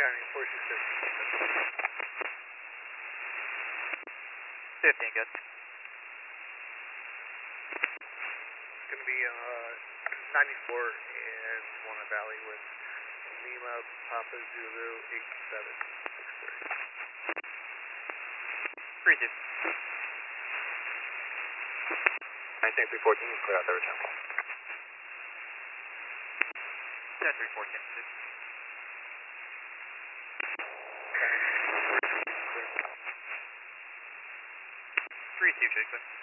County, 426. 15, good. It's going to be 94 and Wanna Valley with Lima Papa Zulu 8763. 32. 19314, clear out the return. 10314, good. 32, Jason.